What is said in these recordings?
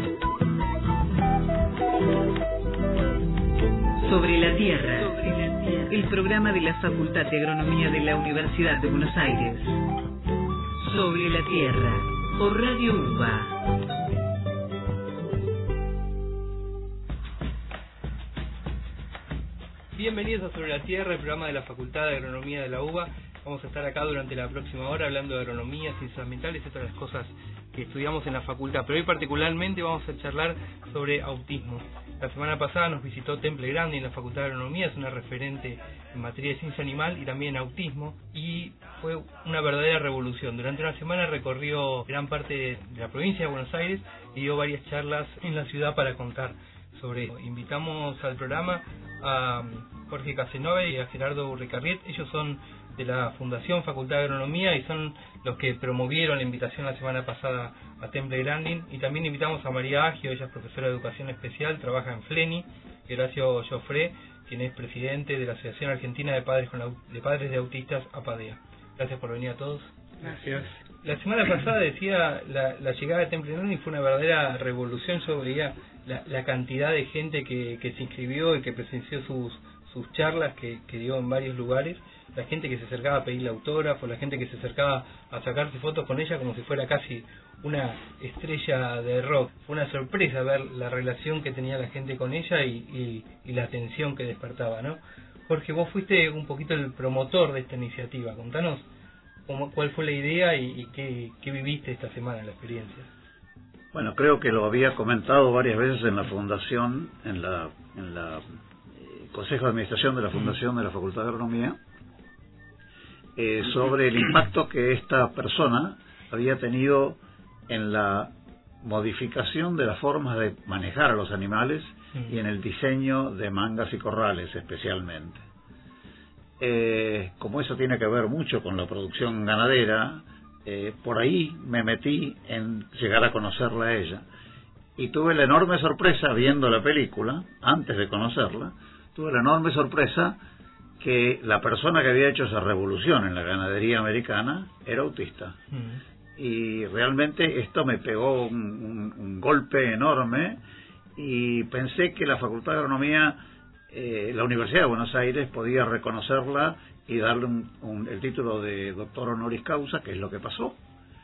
Sobre la Tierra, el programa de la Facultad de Agronomía de la Universidad de Buenos Aires. Sobre la Tierra, por Radio UBA. Bienvenidos a Sobre la Tierra, el programa de la Facultad de Agronomía de la UBA. Vamos a estar acá durante la próxima hora hablando de agronomía, ciencias ambientales y otras las cosas que estudiamos en la facultad. Pero hoy particularmente vamos a charlar sobre autismo. La semana pasada nos visitó Temple Grandin en la Facultad de Agronomía, es una referente en materia de ciencia animal y también autismo, y fue una verdadera revolución. Durante una semana recorrió gran parte de la provincia de Buenos Aires y dio varias charlas en la ciudad para contar sobre eso. Invitamos al programa a Jorge Casanova y a Gerardo Urricarriet. Ellos son de la Fundación Facultad de Agronomía y son los que promovieron la invitación la semana pasada a Temple Grandin. Y también invitamos a María Agio, ella es profesora de educación especial, trabaja en FLENI, y Horacio Joffre, quien es presidente de la Asociación Argentina de Padres de Autistas, APADEA. Gracias por venir a todos. Gracias. La semana pasada decía la llegada de Temple Grandin fue una verdadera revolución. Yo veía la cantidad de gente que se inscribió y que presenció sus charlas que dio en varios lugares, la gente que se acercaba a pedirle autógrafo, la gente que se acercaba a sacarse fotos con ella como si fuera casi una estrella de rock. Fue una sorpresa ver la relación que tenía la gente con ella y la atención que despertaba, ¿no? Jorge, vos fuiste un poquito el promotor de esta iniciativa. Contanos cuál fue la idea y qué viviste esta semana en la experiencia. Bueno, creo que lo había comentado varias veces en la fundación, en la Consejo de Administración de la Fundación de la Facultad de Agronomía, sobre el impacto que esta persona había tenido en la modificación de las formas de manejar a los animales y en el diseño de mangas y corrales especialmente. Como eso tiene que ver mucho con la producción ganadera, por ahí me metí en llegar a conocerla a ella y tuve la enorme sorpresa viendo la película, antes de conocerla, tuve la enorme sorpresa que la persona que había hecho esa revolución en la ganadería americana era autista. Y realmente esto me pegó un golpe enorme y pensé que la Facultad de Agronomía, la Universidad de Buenos Aires, podía reconocerla y darle el título de doctor honoris causa, que es lo que pasó.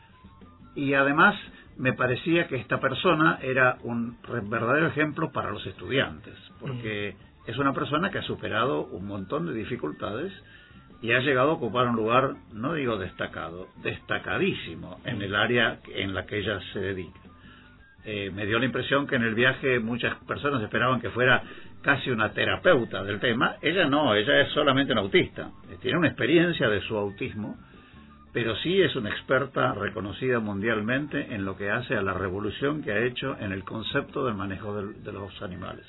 Y además me parecía que esta persona era un verdadero ejemplo para los estudiantes, porque es una persona que ha superado un montón de dificultades y ha llegado a ocupar un lugar, no digo destacado, destacadísimo en el área en la que ella se dedica. Me dio la impresión que en el viaje muchas personas esperaban que fuera casi una terapeuta del tema. Ella no, ella es solamente una autista. Tiene una experiencia de su autismo, pero sí es una experta reconocida mundialmente en lo que hace a la revolución que ha hecho en el concepto del manejo de los animales.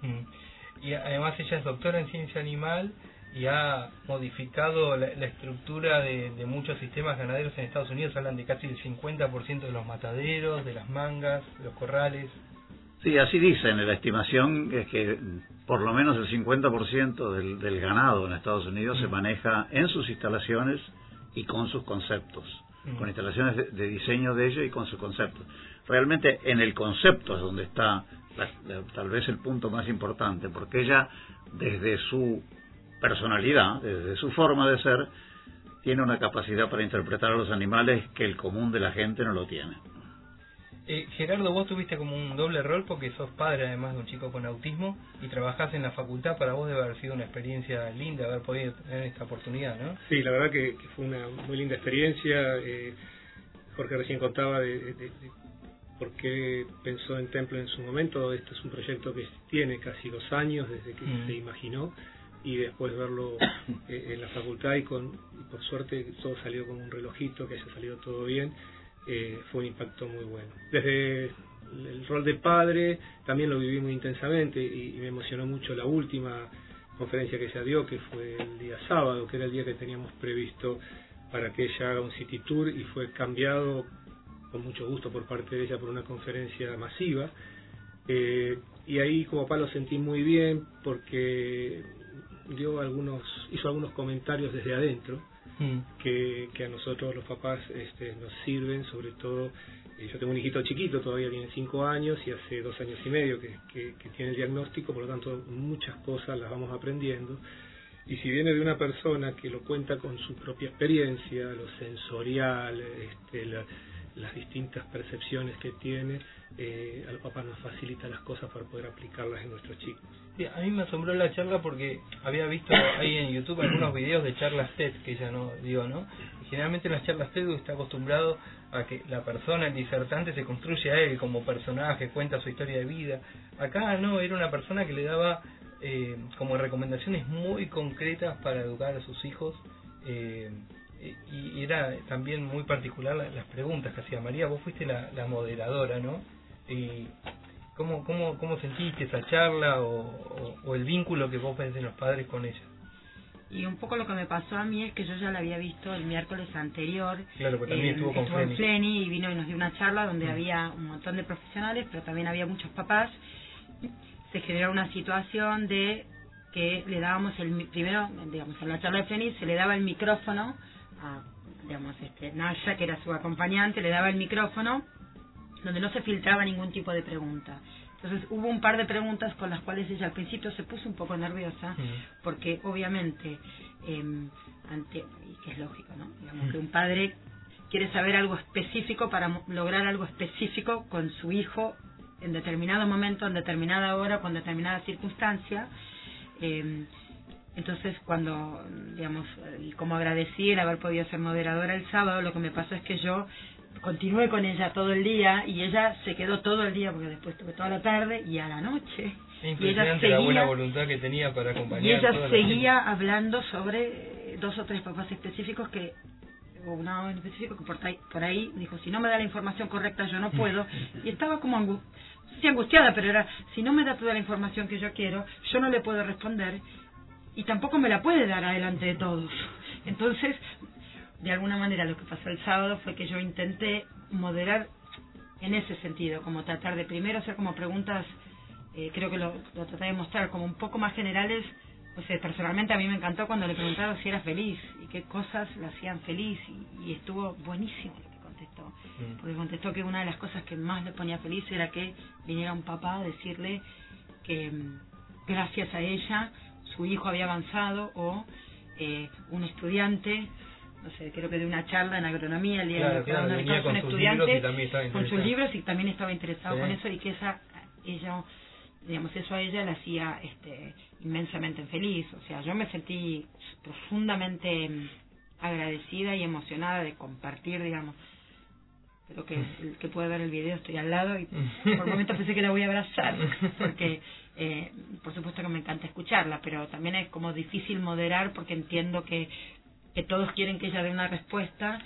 Y además ella es doctora en ciencia animal y ha modificado la estructura de muchos sistemas ganaderos en Estados Unidos. Hablan de casi el 50% de los mataderos, de las mangas, de los corrales. Sí, así dicen. La estimación es que por lo menos el 50% del ganado en Estados Unidos se maneja en sus instalaciones y con sus conceptos, con instalaciones de diseño de ellos y con sus conceptos. Realmente en el concepto es donde está tal vez el punto más importante, porque ella, desde su personalidad, desde su forma de ser, tiene una capacidad para interpretar a los animales que el común de la gente no lo tiene. Gerardo, vos tuviste como un doble rol porque sos padre además de un chico con autismo y trabajás en la facultad. Para vos debe haber sido una experiencia linda haber podido tener esta oportunidad, ¿no? Sí, la verdad que fue una muy linda experiencia. Jorge recién contaba de por qué pensó en Temple en su momento. Este es un proyecto que tiene casi 2 años desde que se imaginó, y después verlo en la facultad y por suerte todo salió como un relojito, que haya salido todo bien. Fue un impacto muy bueno. Desde el rol de padre también lo viví muy intensamente y me emocionó mucho la última conferencia que ella dio, que fue el día sábado, que era el día que teníamos previsto para que ella haga un city tour, y fue cambiado con mucho gusto por parte de ella por una conferencia masiva. Y ahí como papá lo sentí muy bien porque hizo algunos comentarios desde adentro que a nosotros los papás nos sirven, sobre todo Yo tengo un hijito chiquito, todavía tiene 5 años y hace 2 años y medio que tiene el diagnóstico, por lo tanto muchas cosas las vamos aprendiendo. Y si viene de una persona que lo cuenta con su propia experiencia, lo sensorial, las distintas percepciones que tiene, al papá nos facilita las cosas para poder aplicarlas en nuestros chicos. Sí, a mí me asombró la charla porque había visto ahí en YouTube algunos videos de charlas TED, que ya no digo, ¿no? Y generalmente en las charlas TED está acostumbrado a que la persona, el disertante, se construye a él como personaje, cuenta su historia de vida. Acá no, era una persona que le daba como recomendaciones muy concretas para educar a sus hijos, y era también muy particular las preguntas que hacía. María, vos fuiste la moderadora, ¿no? ¿Cómo sentiste esa charla o el vínculo que vos ves de los padres con ella? Y un poco lo que me pasó a mí es que yo ya la había visto el miércoles anterior. Claro, porque también estuvo en Fleni y vino y nos dio una charla donde había un montón de profesionales, pero también había muchos papás. Se generó una situación de que le dábamos primero, digamos, en la charla de Fleni se le daba el micrófono a, digamos, Naya, que era su acompañante, le daba el micrófono donde no se filtraba ningún tipo de pregunta. Entonces hubo un par de preguntas con las cuales ella al principio se puso un poco nerviosa, porque obviamente, y que es lógico, ¿no? Digamos que un padre quiere saber algo específico para lograr algo específico con su hijo en determinado momento, en determinada hora, con determinada circunstancia. Entonces cuando, digamos, y como agradecí el haber podido ser moderadora el sábado, lo que me pasó es que yo continué con ella todo el día y ella se quedó todo el día, porque después tuve toda la tarde y a la noche. Y ella seguía, la buena voluntad que tenía para acompañar. Y ella seguía hablando sobre 2 o 3 papás específicos o una en específico que por ahí dijo, si no me da la información correcta yo no puedo. Y estaba como angustiada, pero era, si no me da toda la información que yo quiero, yo no le puedo responder y tampoco me la puede dar adelante de todos. Entonces, de alguna manera lo que pasó el sábado fue que yo intenté moderar en ese sentido, como tratar de primero hacer como preguntas, creo que lo traté de mostrar como un poco más generales. O sea, personalmente a mí me encantó cuando le preguntaron si era feliz y qué cosas la hacían feliz, y estuvo buenísimo lo que contestó, porque contestó que una de las cosas que más le ponía feliz era que viniera un papá a decirle que gracias a ella su hijo había avanzado, o un estudiante, no sé, creo que de una charla en agronomía el día de un estudiante con sus libros y también estaba interesado con eso, y que ella, digamos, eso a ella la hacía inmensamente feliz. O sea, yo me sentí profundamente agradecida y emocionada de compartir, digamos. Creo que el que puede ver el video, estoy al lado y por momentos pensé que la voy a abrazar, porque por supuesto que me encanta escucharla, pero también es como difícil moderar, porque entiendo que todos quieren que ella dé una respuesta,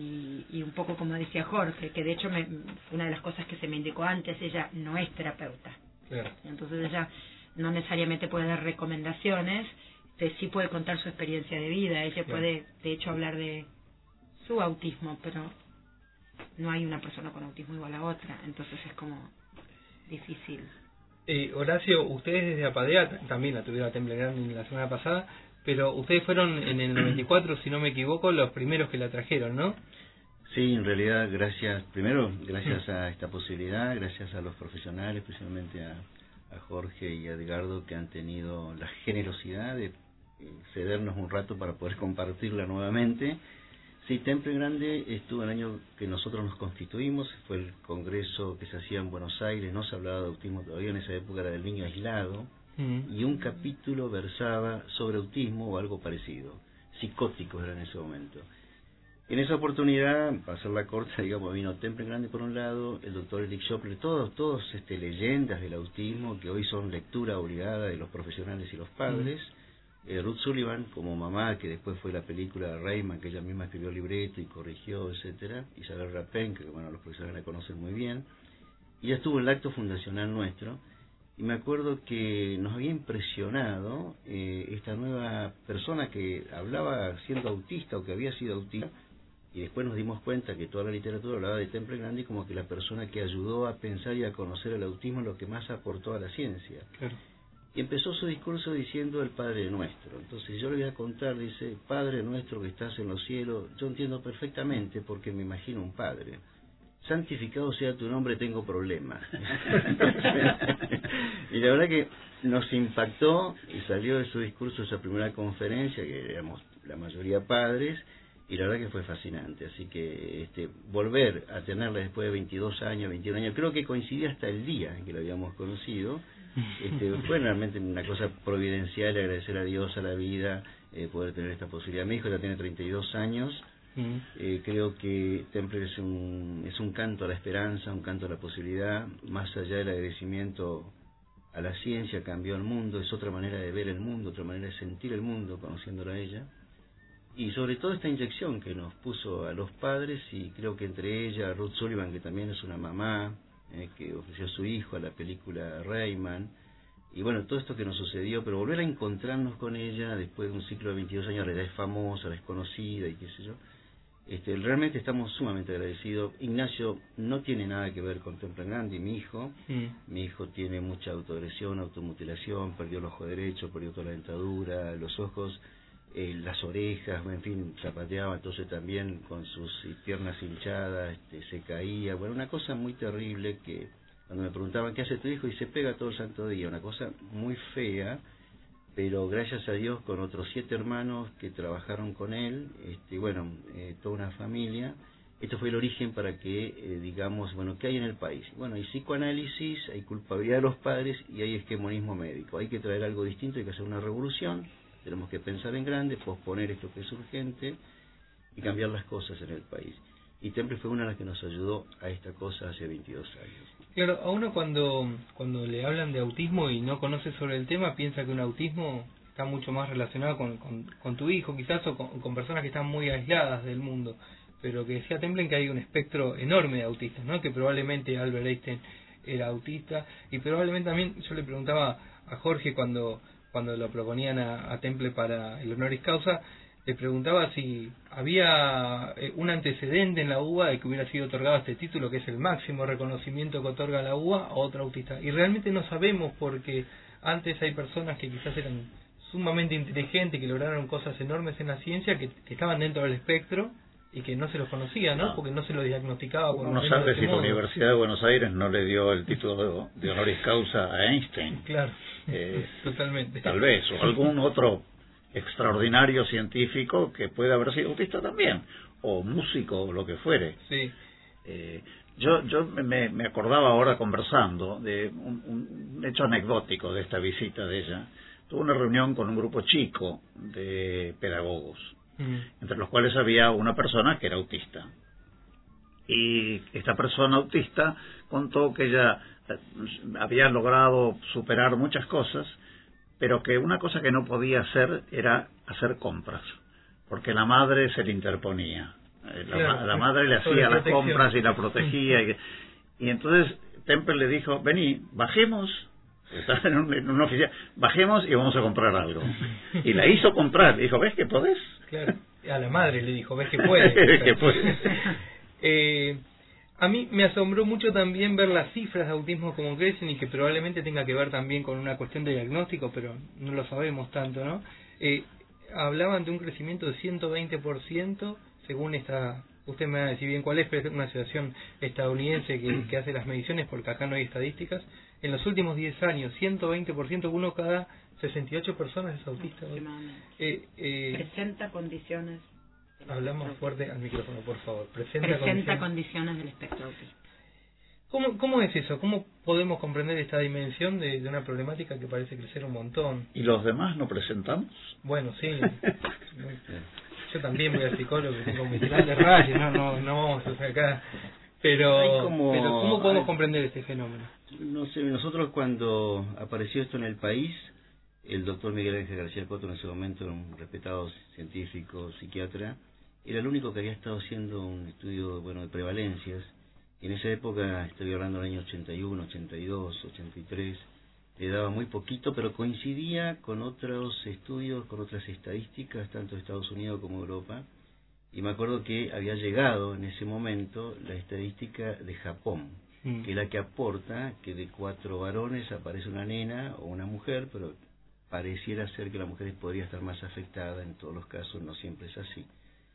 y un poco como decía Jorge, que de hecho una de las cosas que se me indicó antes, ella no es terapeuta. Claro. Entonces ella no necesariamente puede dar recomendaciones, sí puede contar su experiencia de vida, ella puede de hecho hablar de su autismo, pero no hay una persona con autismo igual a otra, entonces es como difícil. Horacio, ustedes desde APADEA también la tuvieron a Temple Grande la semana pasada, pero ustedes fueron en el 94, si no me equivoco, los primeros que la trajeron, ¿no? Sí, en realidad, gracias a esta posibilidad, gracias a los profesionales, principalmente a Jorge y a Edgardo, que han tenido la generosidad de cedernos un rato para poder compartirla nuevamente. Sí, Temple Grande estuvo el año que nosotros nos constituimos, fue el congreso que se hacía en Buenos Aires, no se hablaba de autismo todavía, en esa época era del niño aislado, y un capítulo versaba sobre autismo o algo parecido, psicóticos era en ese momento. En esa oportunidad, para hacerla corta, digamos, vino Temple Grande por un lado, el doctor Eric Schoepler, todos leyendas del autismo que hoy son lectura obligada de los profesionales y los padres. Ruth Sullivan como mamá, que después fue la película de Rayman, que ella misma escribió el libreto y corrigió, etcétera. Isabel Rapin, que bueno, los profesores la conocen muy bien. Y ella estuvo en el acto fundacional nuestro, y me acuerdo que nos había impresionado esta nueva persona que hablaba siendo autista o que había sido autista, y después nos dimos cuenta que toda la literatura hablaba de Temple Grande como que la persona que ayudó a pensar y a conocer el autismo es lo que más aportó a la ciencia. Claro. Y empezó su discurso diciendo el Padre Nuestro. Entonces yo le voy a contar, dice, Padre Nuestro que estás en los cielos. Yo entiendo perfectamente porque me imagino un padre. santificado sea tu nombre, tengo problemas. Y la verdad que nos impactó y salió de su discurso esa primera conferencia, que éramos la mayoría padres, y la verdad que fue fascinante. Así que volver a tenerla después de 22 años, 21 años, creo que coincidía hasta el día en que la habíamos conocido. Fue realmente una cosa providencial, agradecer a Dios, a la vida, poder tener esta posibilidad. Mi hijo ya tiene 32 años. Creo que Temple es un canto a la esperanza, un canto a la posibilidad. Más allá del agradecimiento a la ciencia, cambió el mundo, es otra manera de ver el mundo, otra manera de sentir el mundo, conociéndola a ella. Y sobre todo esta inyección que nos puso a los padres, y creo que entre ella, Ruth Sullivan, que también es una mamá, que ofreció a su hijo a la película Rayman, y bueno, todo esto que nos sucedió, pero volver a encontrarnos con ella después de un ciclo de 22 años, ahora es famosa, ahora es conocida y qué sé yo. Realmente estamos sumamente agradecidos. Ignacio no tiene nada que ver con Temple Grandi, mi hijo. Mi hijo tiene mucha autoagresión, automutilación, perdió el ojo derecho, perdió toda la dentadura, los ojos, las orejas, en fin, zapateaba, entonces también con sus piernas hinchadas, se caía. Bueno, una cosa muy terrible que cuando me preguntaban qué hace tu hijo, y se pega todo el santo día, una cosa muy fea. Pero gracias a Dios, con otros 7 hermanos que trabajaron con él, toda una familia, esto fue el origen para que, digamos, bueno, ¿qué hay en el país? Bueno, hay psicoanálisis, hay culpabilidad de los padres y hay hegemonismo médico. Hay que traer algo distinto, hay que hacer una revolución, tenemos que pensar en grande, posponer esto que es urgente y cambiar las cosas en el país. Y Temple fue una de las que nos ayudó a esta cosa hace 22 años. Claro, a uno cuando le hablan de autismo y no conoce sobre el tema, piensa que un autismo está mucho más relacionado con tu hijo, quizás, o con personas que están muy aisladas del mundo. Pero que decía Temple que hay un espectro enorme de autistas, ¿no? Que probablemente Albert Einstein era autista, y probablemente también, yo le preguntaba a Jorge cuando lo proponían a Temple para el honoris causa, le preguntaba si había un antecedente en la UBA de que hubiera sido otorgado este título, que es el máximo reconocimiento que otorga la UBA, a otro autista. Y realmente no sabemos, porque antes hay personas que quizás eran sumamente inteligentes, que lograron cosas enormes en la ciencia, que estaban dentro del espectro y que no se los conocía, ¿no? Porque no se los diagnosticaba. Uno sabe si la Universidad de Buenos Aires no le dio el título de honoris causa a Einstein. Claro, totalmente. Tal vez, o algún otro extraordinario científico que puede haber sido autista también, o músico, o lo que fuere. Sí. Yo me acordaba ahora, conversando, de un hecho anecdótico de esta visita de ella. Tuve una reunión con un grupo chico de pedagogos, entre los cuales había una persona que era autista. Y esta persona autista contó que ella había logrado superar muchas cosas, pero que una cosa que no podía hacer era hacer compras, porque la madre se le interponía. La madre le hacía las compras y la protegía. Y entonces Temple le dijo, vení, bajemos, estaba en una oficina, bajemos y vamos a comprar algo. Y la hizo comprar, dijo, ¿ves que podés? Claro, a la madre le dijo, ¿ves que puedes? Que puedes. A mí me asombró mucho también ver las cifras de autismo como crecen, y que probablemente tenga que ver también con una cuestión de diagnóstico, pero no lo sabemos tanto, ¿no? Hablaban de un crecimiento de 120%, según esta, usted me va a decir bien cuál es, pero es una asociación estadounidense que hace las mediciones, porque acá no hay estadísticas. En los últimos 10 años, 120%, uno cada 68 personas es autista. Presenta condiciones. Hablamos fuerte al micrófono, por favor. Presenta condiciones del espectro autista. ¿Cómo es eso? ¿Cómo podemos comprender esta dimensión de una problemática que parece crecer un montón? ¿Y los demás no presentamos? Bueno, sí. Yo también voy al psicólogo, tengo mis grandes rayos, no vamos a hacer acá. Pero ¿cómo podemos comprender este fenómeno? No sé, nosotros cuando apareció esto en el país, el doctor Miguel Ángel García Coto, en ese momento un respetado científico, psiquiatra, era el único que había estado haciendo un estudio de prevalencias. Y en esa época, estoy hablando del año 81, 82, 83, le daba muy poquito, pero coincidía con otros estudios, con otras estadísticas, tanto de Estados Unidos como Europa. Y me acuerdo que había llegado en ese momento la estadística de Japón, que es la que aporta que de 4 varones aparece una nena o una mujer, pero pareciera ser que la mujer podría estar más afectada, en todos los casos no siempre es así.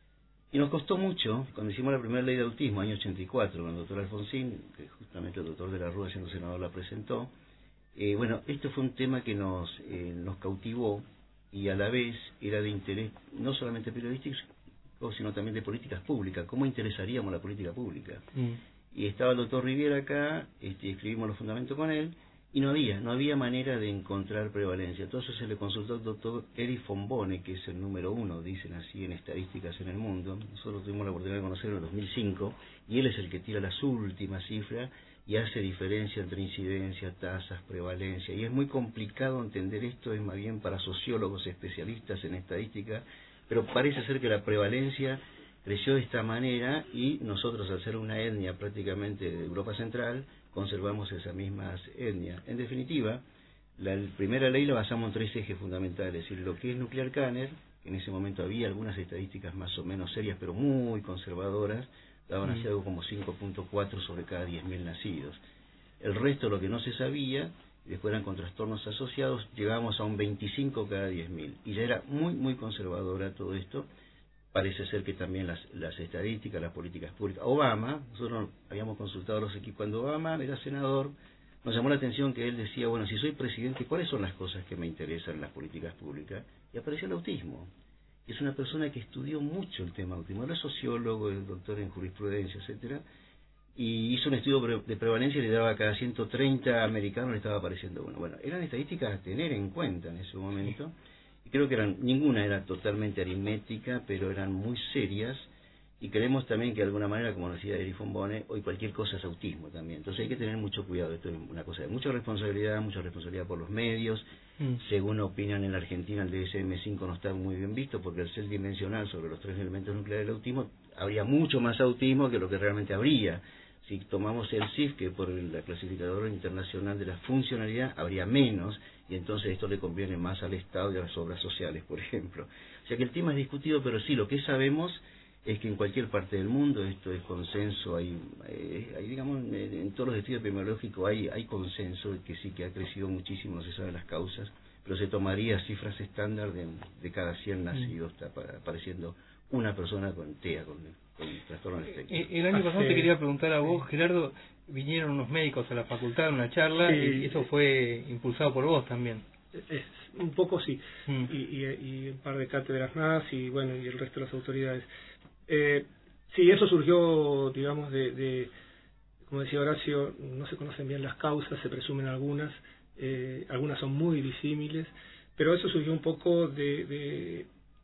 Y nos costó mucho, cuando hicimos la primera ley de autismo, año 84, con el doctor Alfonsín, que justamente el doctor de la Rúa, siendo senador, la presentó. Bueno, esto fue un tema que nos cautivó y a la vez era de interés no solamente periodístico, sino también de políticas públicas. ¿Cómo interesaríamos la política pública? Y estaba el doctor Riviera acá, escribimos los fundamentos con él, y no había manera de encontrar prevalencia. Entonces se le consultó al doctor Erich von Bohne, que es el número 1, dicen así, en estadísticas en el mundo. Nosotros tuvimos la oportunidad de conocerlo en el 2005, y él es el que tira las últimas cifras y hace diferencia entre incidencia, tasas, prevalencia. Y es muy complicado entender esto, es más bien para sociólogos especialistas en estadística, pero parece ser que la prevalencia creció de esta manera y nosotros, al ser una etnia prácticamente de Europa Central, conservamos esas mismas etnias. En definitiva, la primera ley la basamos en 3 ejes fundamentales, es decir, lo que es nuclear Kanner, que en ese momento había algunas estadísticas más o menos serias, pero muy conservadoras, daban así algo como 5.4 sobre cada 10.000 nacidos. El resto, lo que no se sabía, y después eran con trastornos asociados, llegábamos a un 25 cada 10.000, y ya era muy conservadora todo esto. Parece ser que también las estadísticas, las políticas públicas. Obama, nosotros habíamos consultado a los equipos cuando Obama era senador, nos llamó la atención que él decía, bueno, si soy presidente, ¿cuáles son las cosas que me interesan en las políticas públicas? Y apareció el autismo. Es una persona que estudió mucho el tema autismo, era sociólogo, es doctor en jurisprudencia, etcétera, y hizo un estudio de prevalencia y le daba a cada 130 americanos le estaba apareciendo uno. Bueno, eran estadísticas a tener en cuenta en ese momento. Y creo que ninguna era totalmente aritmética, pero eran muy serias, y creemos también que de alguna manera, como decía Erich von Bohne, hoy cualquier cosa es autismo también. Entonces hay que tener mucho cuidado, esto es una cosa de mucha responsabilidad por los medios. Según opinan en la Argentina, el DSM-5 no está muy bien visto, porque al ser dimensional sobre los 3 elementos nucleares del autismo, habría mucho más autismo que lo que realmente habría. Si tomamos el CIF, que por la clasificadora internacional de la funcionalidad, habría menos, y entonces esto le conviene más al Estado y a las obras sociales, por ejemplo. O sea que el tema es discutido, pero sí, lo que sabemos es que en cualquier parte del mundo esto es consenso, hay digamos, en todos los estudios epidemiológicos hay consenso, que sí que ha crecido muchísimo, no se saben las causas, pero se tomaría cifras estándar de cada 100 nacidos, está apareciendo una persona con TEA, con trastorno del espectro. El año pasado te quería preguntar a vos, Gerardo, vinieron unos médicos a la facultad en una charla, y eso fue impulsado por vos también. Un poco sí, y un par de cátedras más, y bueno, y el resto de las autoridades. Sí, eso surgió, digamos, como decía Horacio, no se conocen bien las causas, se presumen algunas son muy disímiles, pero eso surgió un poco de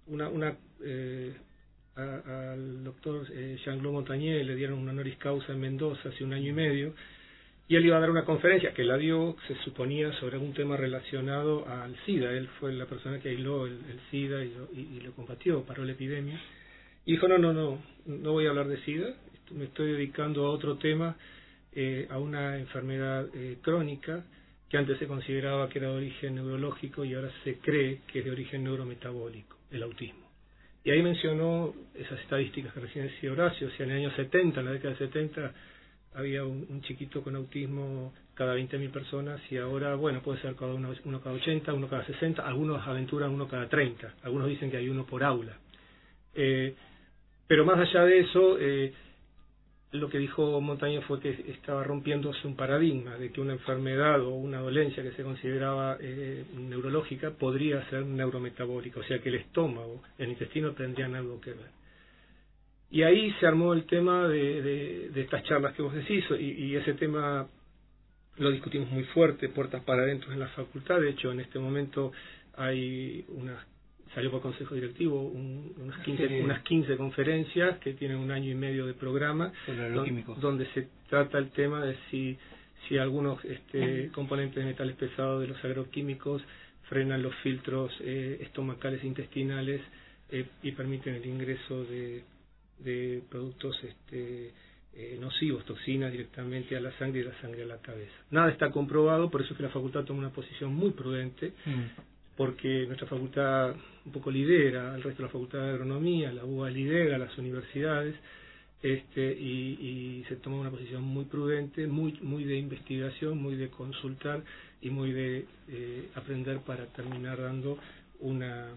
al doctor Jean-Claude Montagnier le dieron un honoris causa en Mendoza hace 1 año y medio, y él iba a dar una conferencia que la dio, se suponía, sobre algún tema relacionado al SIDA. Él fue la persona que aisló el SIDA y lo combatió, paró la epidemia, y dijo, no voy a hablar de SIDA, me estoy dedicando a otro tema, a una enfermedad crónica que antes se consideraba que era de origen neurológico y ahora se cree que es de origen neurometabólico, el autismo. Y ahí mencionó esas estadísticas que recién decía Horacio, o sea, en el año 70, en la década de 70, había un chiquito con autismo cada 20.000 personas, y ahora, bueno, puede ser uno cada 80, uno cada 60, algunos aventuran uno cada 30, algunos dicen que hay uno por aula. Pero más allá de eso, lo que dijo Montañez fue que estaba rompiéndose un paradigma de que una enfermedad o una dolencia que se consideraba neurológica podría ser neurometabólica, o sea que el estómago, el intestino tendrían algo que ver. Y ahí se armó el tema de estas charlas que vos decís, y ese tema lo discutimos muy fuerte, puertas para adentro en la facultad. De hecho, en este momento hay salió por consejo directivo unas 15 conferencias que tienen 1 año y medio de programa, donde se trata el tema de si algunos componentes de metales pesados de los agroquímicos frenan los filtros estomacales e intestinales y permiten el ingreso de productos nocivos, toxinas, directamente a la sangre y de la sangre a la cabeza. Nada está comprobado, por eso es que la facultad toma una posición muy prudente, porque nuestra facultad un poco lidera al resto de la facultad de agronomía, la UBA lidera las universidades, y se toma una posición muy prudente, muy de investigación, muy de consultar y muy de aprender para terminar dando una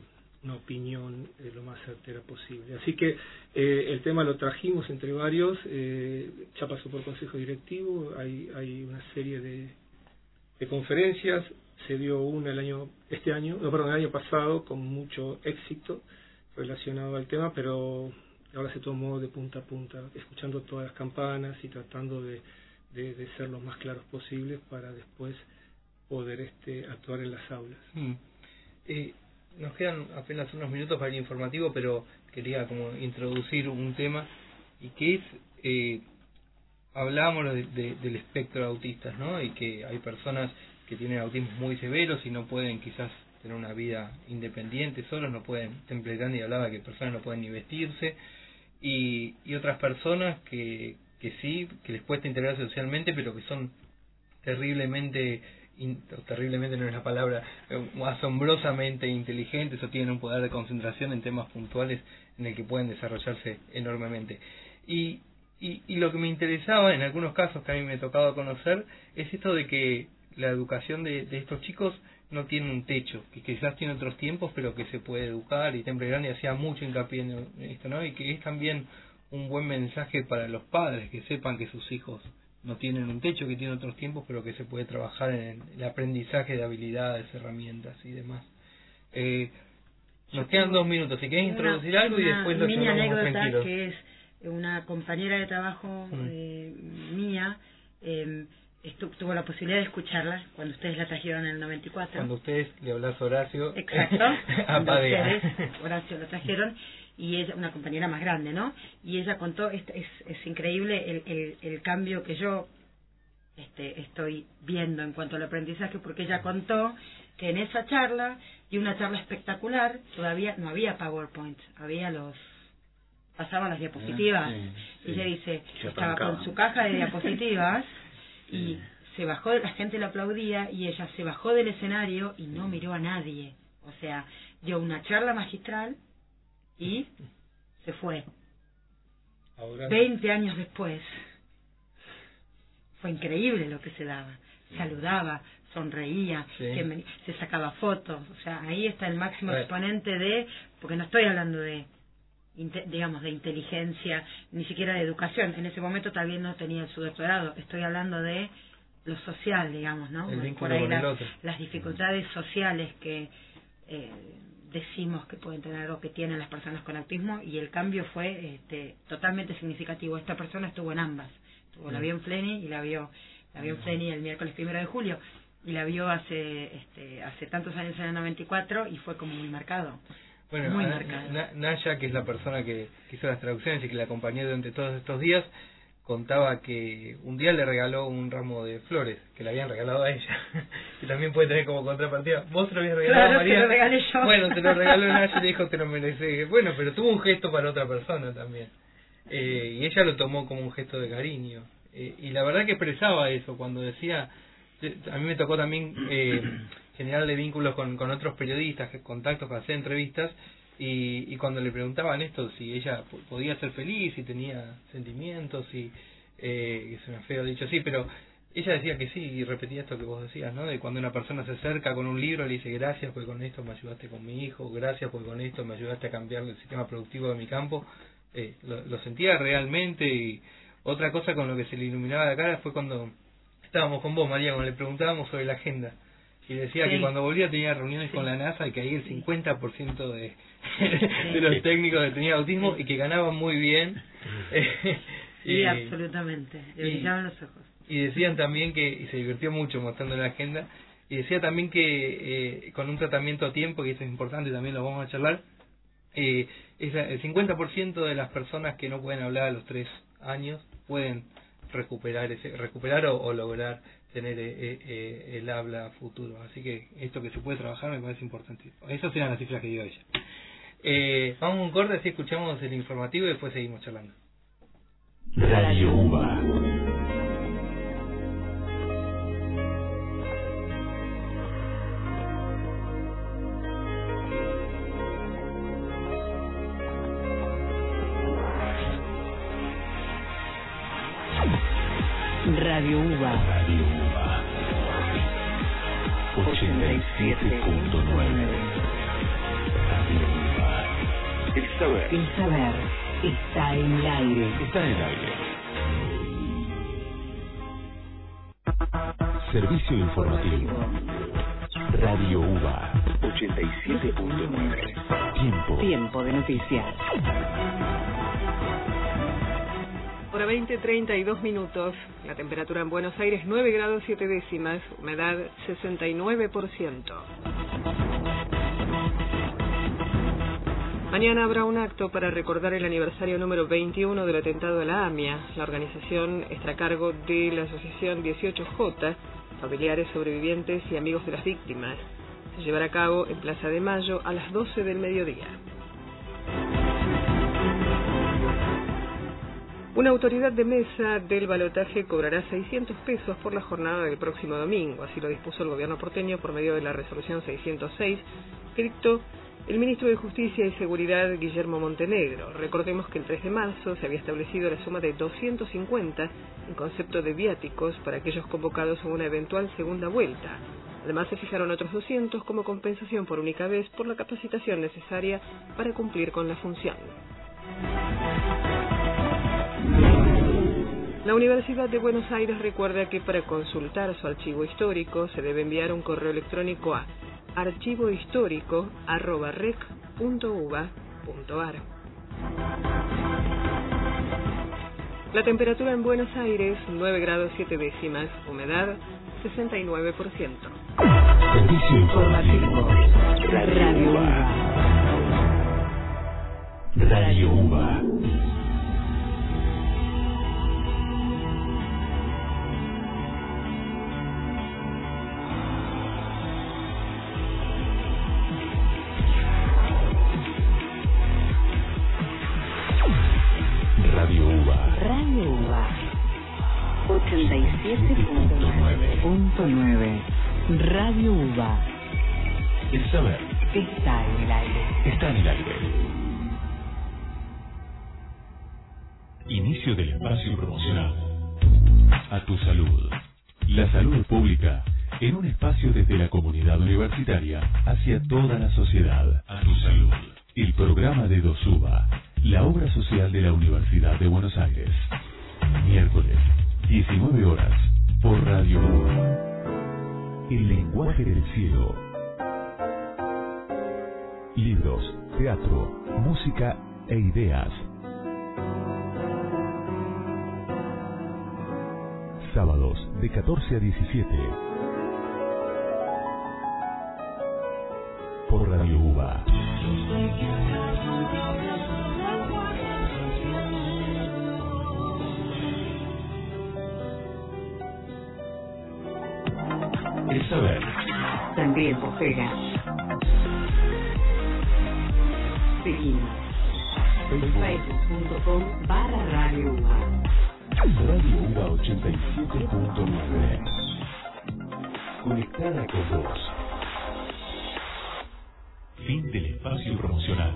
opinión lo más certera posible. Así que el tema lo trajimos entre varios, ya pasó por consejo directivo, hay una serie de conferencias, se dio una el año pasado con mucho éxito relacionado al tema, pero ahora se tomó de punta a punta, escuchando todas las campanas y tratando de ser lo más claros posibles para después poder actuar en las aulas. Nos quedan apenas unos minutos para el informativo, pero quería como introducir un tema, y que es, hablábamos del espectro de autistas, ¿no? Y que hay personas que tienen autismo muy severos y no pueden quizás tener una vida independiente, solos no pueden. Temple Grandi hablaba que personas no pueden ni vestirse, y otras personas que sí, que les cuesta integrarse socialmente, pero que son terriblemente no es la palabra, asombrosamente inteligentes, o tienen un poder de concentración en temas puntuales en el que pueden desarrollarse enormemente. Y lo que me interesaba en algunos casos que a mí me ha tocado conocer es esto de que la educación de estos chicos no tiene un techo, que quizás tiene otros tiempos, pero que se puede educar, y Temple Grandi hacía mucho hincapié en esto, ¿no? Y que es también un buen mensaje para los padres, que sepan que sus hijos no tienen un techo, que tienen otros tiempos, pero que se puede trabajar en el aprendizaje de habilidades, herramientas y demás. Nos quedan 2 minutos, si querés introducir algo y después lo mini llevamos anécdota tranquilos. Que es una compañera de trabajo mía, tuvo la posibilidad de escucharla cuando ustedes la trajeron en el 94. Cuando ustedes le hablas a Horacio. Exacto. Cuando ustedes, Horacio, la trajeron, y es una compañera más grande, ¿no? Y ella contó, es increíble el cambio que yo estoy viendo en cuanto al aprendizaje, porque ella contó que en esa charla, y una charla espectacular, todavía no había PowerPoint, pasaban las diapositivas, y ella dice, estaba con su caja de diapositivas, y se bajó, la gente le aplaudía, y ella se bajó del escenario y no miró a nadie, o sea, dio una charla magistral y se fue. Ahora, 20 años después, fue increíble lo que se daba, saludaba, sonreía, se sacaba fotos, o sea, ahí está el máximo exponente porque no estoy hablando de inteligencia, ni siquiera de educación. En ese momento todavía no tenía su doctorado. Estoy hablando de lo social, digamos, ¿no? Por ahí las dificultades sociales que decimos que pueden tener o que tienen las personas con autismo, y el cambio fue totalmente significativo. Esta persona estuvo en ambas. La vio en Fleni y la vio en Fleni el miércoles 1 de julio, y la vio hace tantos años, en el 94, y fue como muy marcado. Bueno, Naya, que es la persona que hizo las traducciones y que la acompañó durante todos estos días, contaba que un día le regaló un ramo de flores, que le habían regalado a ella, y también puede tener como contrapartida. ¿Vos te lo habías regalado, claro, María? Te lo regalé yo. Bueno, te lo regaló Naya y le dijo, te lo mereces. Bueno, pero tuvo un gesto para otra persona también. Y ella lo tomó como un gesto de cariño. Y la verdad que expresaba eso cuando decía... A mí me tocó también generarle vínculos con otros periodistas, contactos para hacer entrevistas, y cuando le preguntaban esto, si ella podía ser feliz, si tenía sentimientos, que se me feo dicho así, pero ella decía que sí, y repetía esto que vos decías, ¿no? De cuando una persona se acerca con un libro, le dice, gracias porque con esto me ayudaste con mi hijo, gracias porque con esto me ayudaste a cambiar el sistema productivo de mi campo. Lo sentía realmente. Y otra cosa con lo que se le iluminaba la cara fue cuando estábamos con vos, María, cuando le preguntábamos sobre la agenda, y decía que cuando volvía tenía reuniones con la NASA, y que ahí el 50% de los técnicos tenían autismo, y que ganaban muy bien. Sí, absolutamente, le brillaban los ojos. Y decían también y se divirtió mucho mostrando la agenda, y decía también que con un tratamiento a tiempo, que esto es importante, también lo vamos a charlar, el 50% de las personas que no pueden hablar a los 3 años pueden recuperar o lograr tener el habla futuro. Así que esto que se puede trabajar me parece importante. Esas eran las cifras que dio ella. Vamos a un corte, así escuchamos el informativo y después seguimos charlando. Radio UBA. Radio UBA. Radio UBA 87.9. Radio El saber. El saber está en el aire. Está en el aire. Servicio informativo. Radio UBA 87.9. Tiempo de noticias. Hora 20:32 minutos. La temperatura en Buenos Aires 9 grados 7 décimas. Humedad 69%. Mañana habrá un acto para recordar el aniversario número 21 del atentado a la AMIA. La organización está a cargo de la asociación 18J, familiares, sobrevivientes y amigos de las víctimas. Se llevará a cabo en Plaza de Mayo a las 12 del mediodía. Una autoridad de mesa del balotaje cobrará 600 pesos por la jornada del próximo domingo. Así lo dispuso el gobierno porteño por medio de la resolución 606 que dictó el ministro de Justicia y Seguridad, Guillermo Montenegro. Recordemos que el 3 de marzo se había establecido la suma de 250 en concepto de viáticos para aquellos convocados en una eventual segunda vuelta. Además se fijaron otros 200 como compensación por única vez por la capacitación necesaria para cumplir con la función. La Universidad de Buenos Aires recuerda que para consultar su archivo histórico se debe enviar un correo electrónico a archivohistórico@rec.uba.ar. La temperatura en Buenos Aires 9 grados 7 décimas, humedad 69%. Servicio informativo. Radio UBA. Radio UBA. Radio UBA. Radio UBA 87.9. Radio UBA. El saber Está en el aire. está en el aire. Inicio del espacio promocional. A tu salud. La salud pública en un espacio desde la comunidad universitaria hacia toda la sociedad. A tu salud. El programa de DOSUBA, la obra social de la Universidad de Buenos Aires. Miércoles, 19 horas, por Radio UBA. El lenguaje del cielo. Libros, teatro, música e ideas. Sábados de 14 a 17. Por Radio UBA. El saber. También posega. Seguimos. Facebook.com/Radio UBA. Radio UBA 87.9. Conectada con vos. Fin del espacio promocional.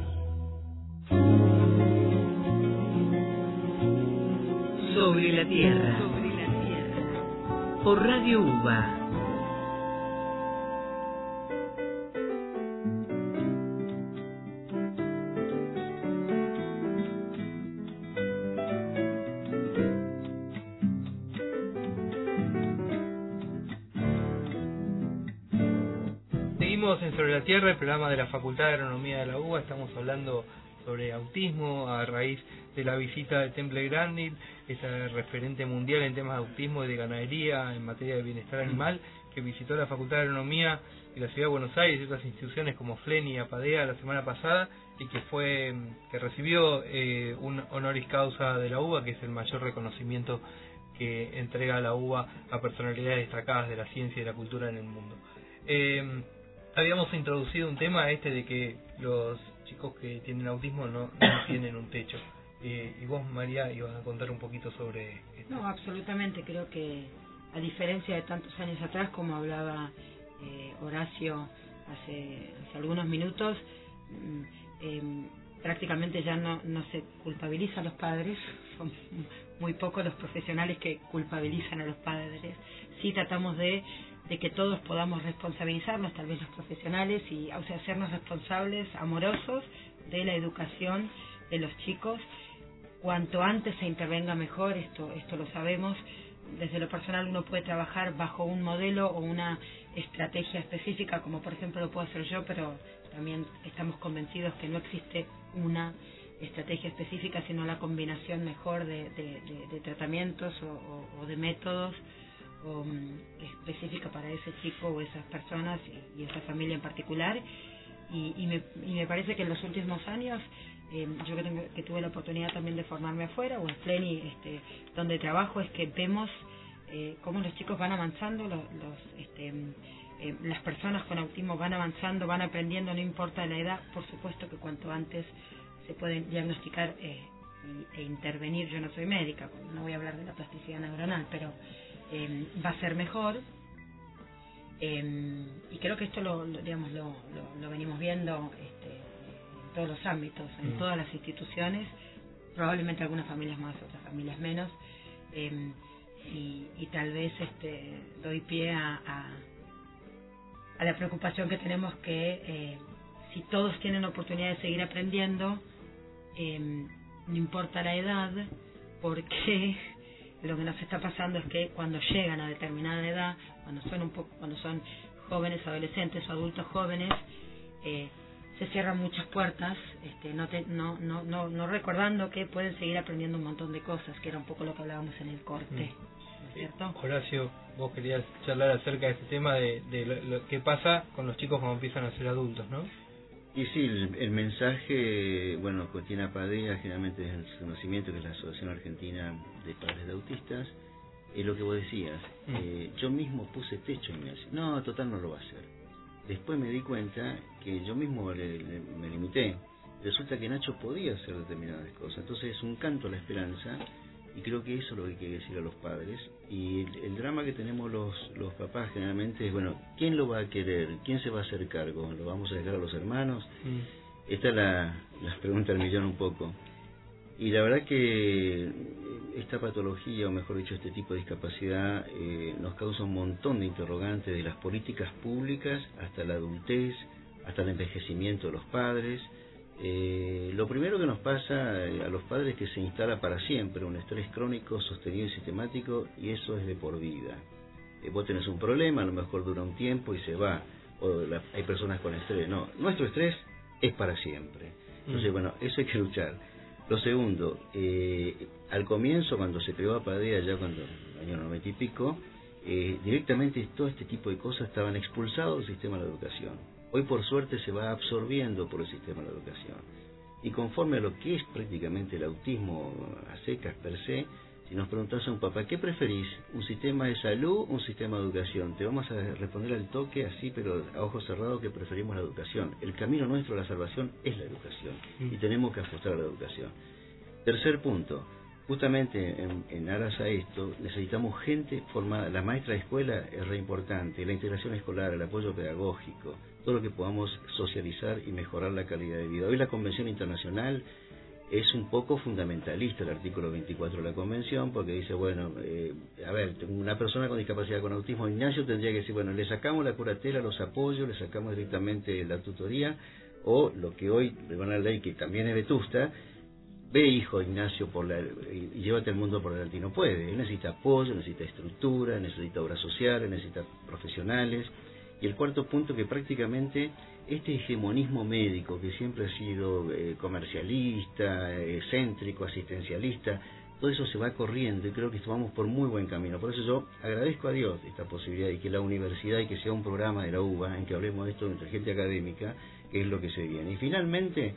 Sobre la Tierra. Por Radio UBA. Seguimos en Sobre la Tierra, el programa de la Facultad de Agronomía de la UBA. Estamos hablando sobre autismo a raíz de la visita de Temple Grandin, esa referente mundial en temas de autismo y de ganadería en materia de bienestar animal, que visitó la Facultad de Agronomía de la Ciudad de Buenos Aires y otras instituciones como FLENI y APADEA la semana pasada, y que recibió un honoris causa de la UBA, que es el mayor reconocimiento que entrega la UBA a personalidades destacadas de la ciencia y la cultura en el mundo. Habíamos introducido un tema de que los chicos que tienen autismo no tienen un techo. Y vos, María, ibas a contar un poquito sobre esto. No, absolutamente. Creo que, a diferencia de tantos años atrás, como hablaba Horacio hace algunos minutos, prácticamente ya no se culpabiliza a los padres. Son muy pocos los profesionales que culpabilizan a los padres. Sí tratamos de que todos podamos responsabilizarnos, tal vez los profesionales, y hacernos responsables, amorosos, de la educación de los chicos. Cuanto antes se intervenga mejor, esto lo sabemos. Desde lo personal uno puede trabajar bajo un modelo o una estrategia específica, como por ejemplo lo puedo hacer yo, pero también estamos convencidos que no existe una estrategia específica, sino la combinación mejor de tratamientos o de métodos específica para ese chico o esas personas y esa familia en particular. Y me parece que en los últimos años, yo que tuve la oportunidad también de formarme afuera o en FLENI, donde trabajo, es que vemos cómo los chicos van avanzando, las personas con autismo van avanzando, van aprendiendo, no importa la edad. Por supuesto que cuanto antes se pueden diagnosticar e intervenir. Yo no soy médica, no voy a hablar de la plasticidad neuronal, pero va a ser mejor. Y creo que esto lo venimos viendo en todos los ámbitos, en todas las instituciones, probablemente algunas familias más, otras familias menos, y tal vez doy pie a la preocupación que tenemos que si todos tienen oportunidad de seguir aprendiendo, no importa la edad, porque lo que nos está pasando es que cuando llegan a determinada edad, cuando son jóvenes, adolescentes o adultos jóvenes, se cierran muchas puertas, no recordando que pueden seguir aprendiendo un montón de cosas, que era un poco lo que hablábamos en el corte, ¿no es cierto? Horacio, vos querías charlar acerca de este tema de lo que pasa con los chicos cuando empiezan a ser adultos, ¿no? Y sí, el mensaje, bueno, Cotina Padea, generalmente es el conocimiento, que es la Asociación Argentina de Padres de Autistas, es lo que vos decías. Yo mismo puse techo y me decía, no, total no lo va a hacer. Después me di cuenta que yo mismo me limité. Resulta que Nacho podía hacer determinadas cosas. Entonces es un canto a la esperanza, y creo que eso es lo que hay que decir a los padres. Y el drama que tenemos los papás generalmente es, bueno, ¿quién lo va a querer? ¿Quién se va a hacer cargo? ¿Lo vamos a dejar a los hermanos? Esta es la pregunta del millón un poco. Y la verdad que esta patología, o mejor dicho, este tipo de discapacidad, nos causa un montón de interrogantes, de las políticas públicas hasta la adultez, hasta el envejecimiento de los padres. Lo primero que nos pasa a los padres es que se instala para siempre un estrés crónico, sostenido y sistemático, y eso es de por vida. Vos tenés un problema, a lo mejor dura un tiempo y se va, o hay personas con estrés. No, nuestro estrés es para siempre. Entonces, bueno, eso hay que luchar. Lo segundo, al comienzo, cuando se creó Apadea, ya cuando en el año 90 y pico, directamente todo este tipo de cosas estaban expulsados del sistema de la educación. Hoy, por suerte, se va absorbiendo por el sistema de la educación. Y conforme a lo que es prácticamente el autismo a secas per se, si nos preguntás a un papá, ¿qué preferís? ¿Un sistema de salud o un sistema de educación? Te vamos a responder al toque así, pero a ojos cerrados, que preferimos la educación. El camino nuestro a la salvación es la educación, y tenemos que apostar a la educación. Tercer punto, justamente en aras a esto, necesitamos gente formada. La maestra de escuela es re importante, la integración escolar, el apoyo pedagógico, todo lo que podamos socializar y mejorar la calidad de vida. Hoy la Convención Internacional es un poco fundamentalista, el artículo 24 de la Convención, porque dice, bueno, a ver, una persona con discapacidad con autismo, Ignacio tendría que decir, bueno, le sacamos la curatela, los apoyos, le sacamos directamente la tutoría, o lo que hoy, de una ley que también es vetusta, ve, hijo Ignacio, y llévate el mundo por delante. Y no puede. Él necesita apoyo, necesita estructura, necesita obras sociales, necesita profesionales. Y el cuarto punto, que prácticamente este hegemonismo médico, que siempre ha sido comercialista, excéntrico, asistencialista, todo eso se va corriendo, y creo que vamos por muy buen camino. Por eso yo agradezco a Dios esta posibilidad, y que la universidad, y que sea un programa de la UBA en que hablemos de esto entre gente académica, que es lo que se viene. Y finalmente,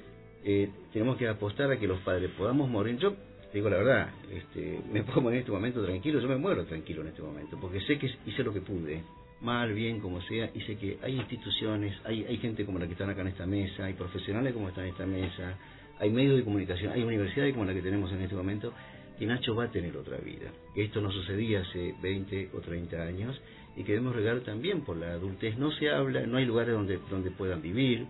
tenemos que apostar a que los padres podamos morir. Yo te digo la verdad, me puedo morir en este momento tranquilo, yo me muero tranquilo en este momento, porque sé que hice lo que pude, mal, bien, como sea, y sé que hay instituciones, hay gente como la que están acá en esta mesa, hay profesionales como están en esta mesa, hay medios de comunicación, hay universidades como la que tenemos en este momento, que Nacho va a tener otra vida. Esto no sucedía hace 20 o 30 años, y que debemos regar también por la adultez. No se habla, no hay lugares donde puedan vivir.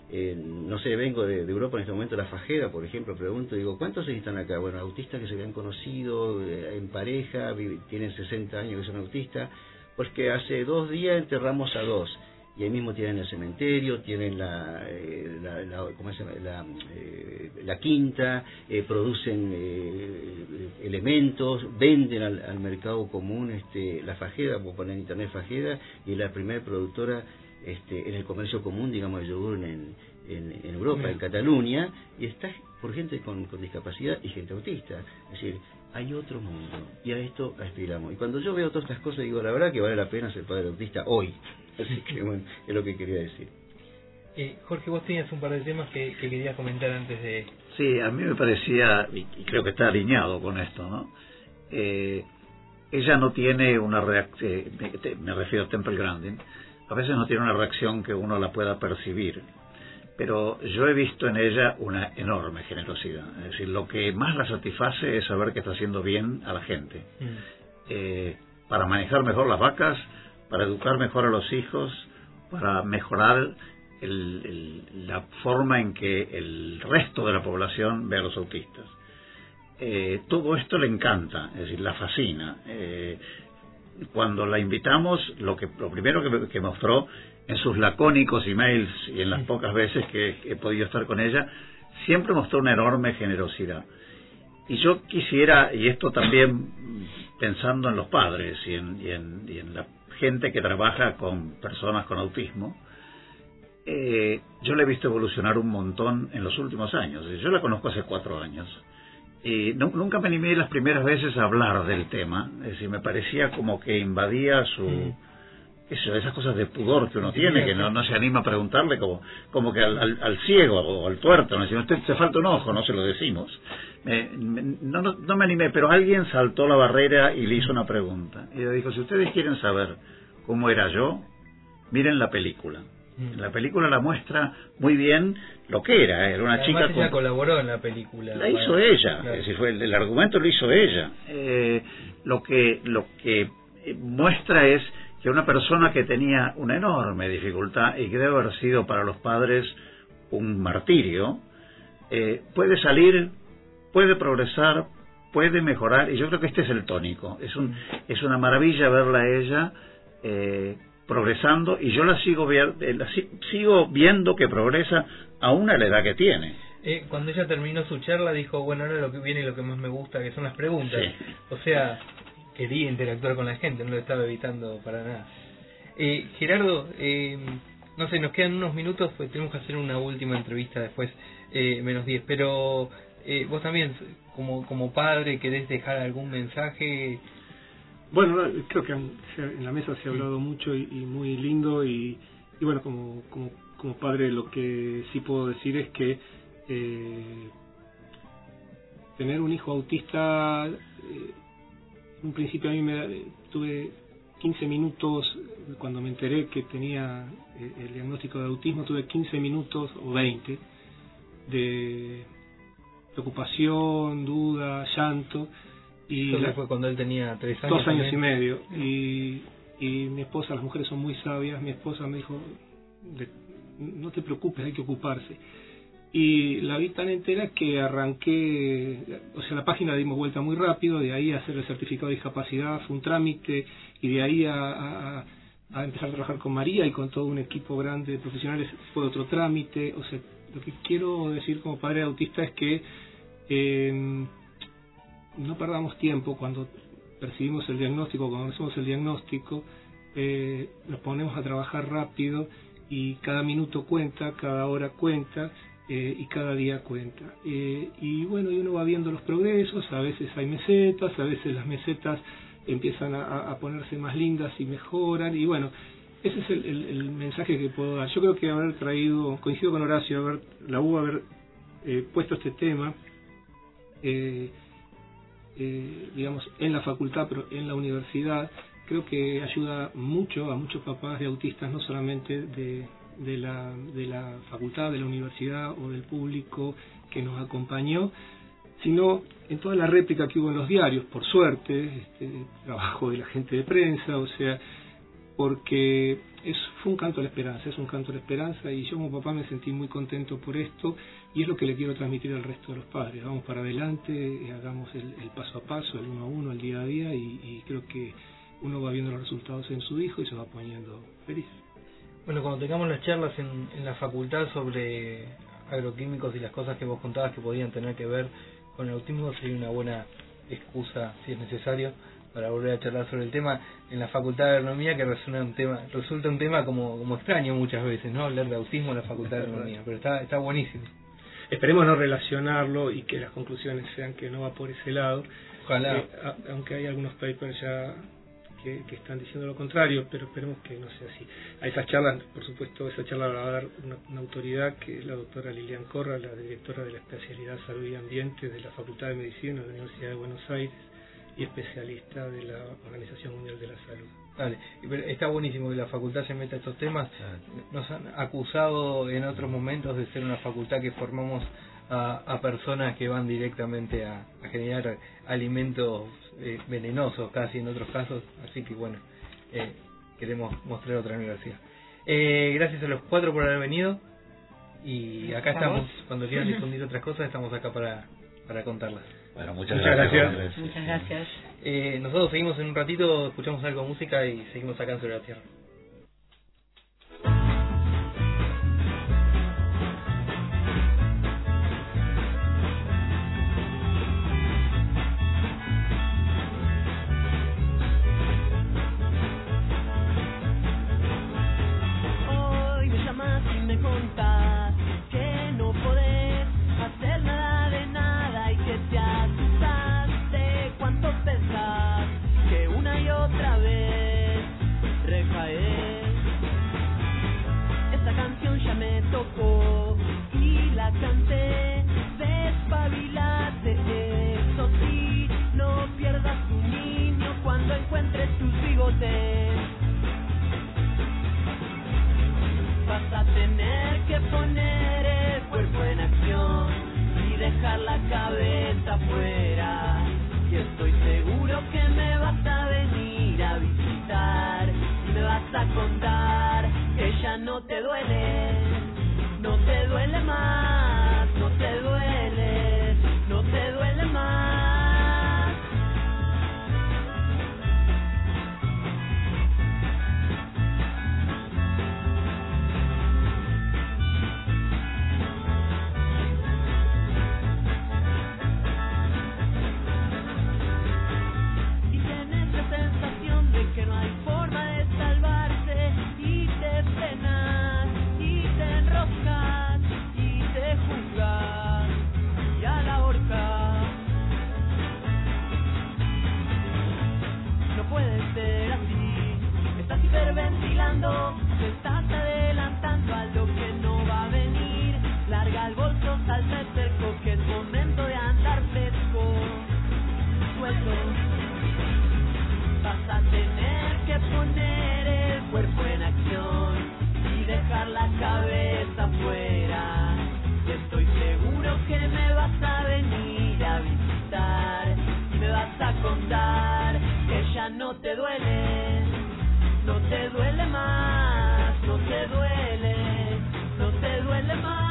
No sé, vengo de Europa en este momento, La Fajera, por ejemplo, pregunto, digo, ¿cuántos están acá? Bueno, autistas que se habían conocido en pareja, tienen 60 años que son autistas, pues que hace 2 días enterramos a 2. y ahí mismo tienen el cementerio, tienen la quinta, producen elementos, venden al mercado común la Fageda, puedo poner en internet Fageda, y es la primera productora en el comercio común, digamos, de yogur en Europa, en Cataluña, y está por gente con discapacidad y gente autista. Es decir, hay otro mundo, y a esto aspiramos. Y cuando yo veo todas estas cosas, digo, la verdad que vale la pena ser padre autista hoy. Así que bueno, es lo que quería decir. Jorge, vos tenías un par de temas que querías comentar antes de... Sí, a mí me parecía, y creo que está alineado con esto, ¿no? Ella no tiene una reacción, me refiero a Temple Grandin, a veces no tiene una reacción que uno la pueda percibir, pero yo he visto en ella una enorme generosidad. Es decir, lo que más la satisface es saber que está haciendo bien a la gente. Para manejar mejor las vacas, para educar mejor a los hijos, para mejorar la forma en que el resto de la población ve a los autistas. Todo esto le encanta, es decir, la fascina. Cuando la invitamos, lo primero que mostró en sus lacónicos emails y en las pocas veces que he podido estar con ella, siempre mostró una enorme generosidad. Y yo quisiera, y esto también pensando en los padres y en la gente que trabaja con personas con autismo, yo la he visto evolucionar un montón en los últimos años. Yo la conozco hace 4 años. Y nunca me animé las primeras veces a hablar del tema. Es decir, me parecía como que invadía esas cosas de pudor que uno tiene, que no se anima a preguntarle, como que al ciego o al tuerto, ¿no? Si usted te falta un ojo, no se lo decimos. No me animé, pero alguien saltó la barrera y le hizo una pregunta. Y le dijo, si ustedes quieren saber cómo era yo, miren la película. La película la muestra muy bien lo que era una además chica. Ella colaboró en la película. La hizo ella, claro. Es decir, el argumento lo hizo ella. Lo que muestra es que una persona que tenía una enorme dificultad y que debe haber sido para los padres un martirio, puede salir, puede progresar, puede mejorar, y yo creo que este es el tónico. Es una maravilla verla a ella progresando, y yo la sigo viendo que progresa aún a la edad que tiene. Cuando ella terminó su charla dijo, bueno, ahora lo que viene y lo que más me gusta, que son las preguntas. Sí. O sea, quería interactuar con la gente, no lo estaba evitando para nada. Gerardo, no sé, nos quedan unos minutos, pues tenemos que hacer una última entrevista después, menos 10, pero vos también, como padre, ¿querés dejar algún mensaje? Bueno, creo que en la mesa se ha hablado mucho y muy lindo, y bueno, como padre lo que sí puedo decir es que tener un hijo autista, en un principio a mí tuve 15 minutos, cuando me enteré que tenía el diagnóstico de autismo, tuve 15 minutos o 20 de preocupación, duda, llanto. Y fue cuando él tenía 3 años. 2 años también. Y medio. Y mi esposa, las mujeres son muy sabias, mi esposa me dijo, no te preocupes, hay que ocuparse. Y la vi tan entera que arranqué, o sea, la página la dimos vuelta muy rápido, de ahí a hacer el certificado de discapacidad fue un trámite, y de ahí a empezar a trabajar con María y con todo un equipo grande de profesionales fue otro trámite. O sea, lo que quiero decir como padre autista es que no perdamos tiempo cuando percibimos el diagnóstico, cuando hacemos el diagnóstico, nos ponemos a trabajar rápido, y cada minuto cuenta, cada hora cuenta, y cada día cuenta. Y bueno, y uno va viendo los progresos, a veces hay mesetas, a veces las mesetas empiezan a ponerse más lindas y mejoran, y bueno, ese es el mensaje que puedo dar. Yo creo que haber traído, coincido con Horacio, la UBA haber puesto este tema, digamos, en la facultad, pero en la universidad, creo que ayuda mucho a muchos papás de autistas, no solamente de la facultad, de la universidad o del público que nos acompañó, sino en toda la réplica que hubo en los diarios, por suerte, trabajo de la gente de prensa, o sea, porque fue un canto a la esperanza, es un canto a la esperanza, y yo como papá me sentí muy contento por esto, y es lo que le quiero transmitir al resto de los padres. Vamos para adelante, hagamos el paso a paso, el 1 a 1, el día a día, y creo que uno va viendo los resultados en su hijo y se va poniendo feliz. Bueno, cuando tengamos las charlas en la facultad sobre agroquímicos y las cosas que vos contabas que podían tener que ver con el autismo, sería una buena excusa, si es necesario, para volver a charlar sobre el tema en la facultad de agronomía, que resulta un tema como extraño muchas veces, ¿no? Hablar de autismo en la facultad de agronomía, pero está buenísimo. Esperemos no relacionarlo y que las conclusiones sean que no va por ese lado. Ojalá. Aunque hay algunos papers ya que están diciendo lo contrario, pero esperemos que no sea así. A esas charlas, por supuesto, esa charla la va a dar una autoridad que es la doctora Lilian Corra, la directora de la especialidad Salud y Ambiente de la Facultad de Medicina de la Universidad de Buenos Aires y especialista de la Organización Mundial de la Salud. Dale, pero está buenísimo que la facultad se meta a estos temas. Nos han acusado en otros momentos de ser una facultad que formamos a personas que van directamente a generar alimentos venenosos, casi en otros casos, así que bueno, queremos mostrar otra universidad. Gracias a los 4 por haber venido, y acá estamos, cuando quieran difundir otras cosas, estamos acá para contarlas. Bueno, muchas gracias. Muchas gracias. Nosotros seguimos en un ratito, escuchamos algo de música y seguimos acá en Sobre la Tierra. Hoy me llamas y me contás que no podés hacer nada de nada y que te asustás de cuánto pesas, que una y otra vez recaes. Esta canción ya me tocó y la canté, despabilate, eso sí, no pierdas tu niño cuando encuentres tus bigotes. Vas a tener que poner el cuerpo en acción y dejar la cabeza afuera. Y estoy seguro que me vas a venir a visitar y me vas a contar que ya no te duele, no te duele más, no te duele, no te duele más. Y tienes la sensación de que no hay forma de salvarse y te frenas y te enroscas y te juzgas y a la horca. No puede ser así, estás hiperventilando, te estás adelantando a lo que no va a venir. Larga el bolso, salta el cerco, que es momento de andar fresco, suelto. Vas a tener que poner el cuerpo en acción y dejar la cabeza afuera. Y estoy seguro que me vas a venir a visitar y me vas a contar que ya no te duele, no te duele más, no te duele, no te duele más.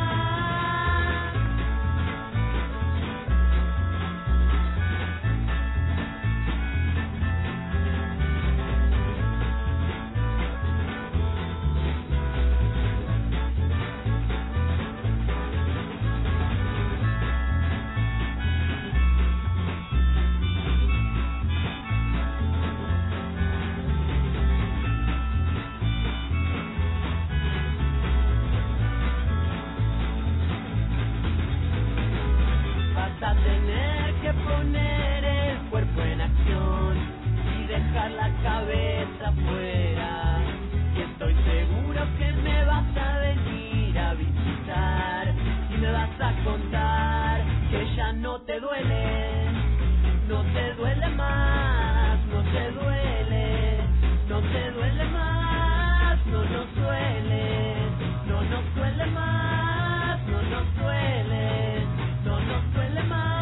Vas a tener que poner el cuerpo en acción y dejar la cabeza afuera. Y estoy seguro que me vas a venir a visitar y me vas a contar que ya no te duele, no te duele más, no te duele, no te duele más, no nos duele, no nos duele más, no nos duele, no nos duele más.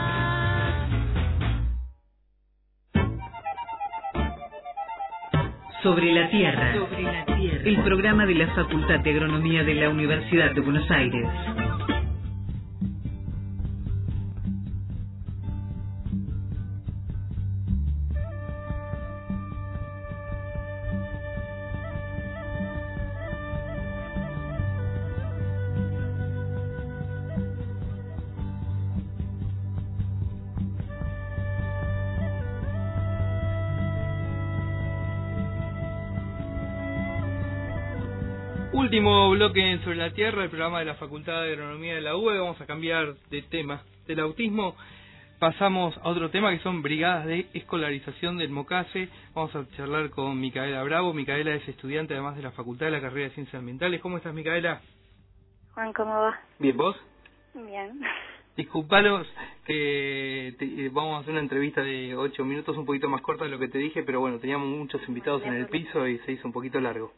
Sobre la Tierra, el programa de la Facultad de Agronomía de la Universidad de Buenos Aires. Último bloque en Sobre la Tierra, el programa de la Facultad de Agronomía de la UBA. Vamos a cambiar de tema. Del autismo pasamos a otro tema que son brigadas de escolarización del MOCASE. Vamos a charlar con Micaela Bravo. Micaela es estudiante además de la Facultad de la carrera de Ciencias Ambientales. ¿Cómo estás, Micaela? Juan, ¿cómo va? Bien, ¿vos? Bien. Disculpanos que vamos a hacer una entrevista de 8 minutos, un poquito más corta de lo que te dije, pero bueno, teníamos muchos invitados en el piso y se hizo un poquito largo.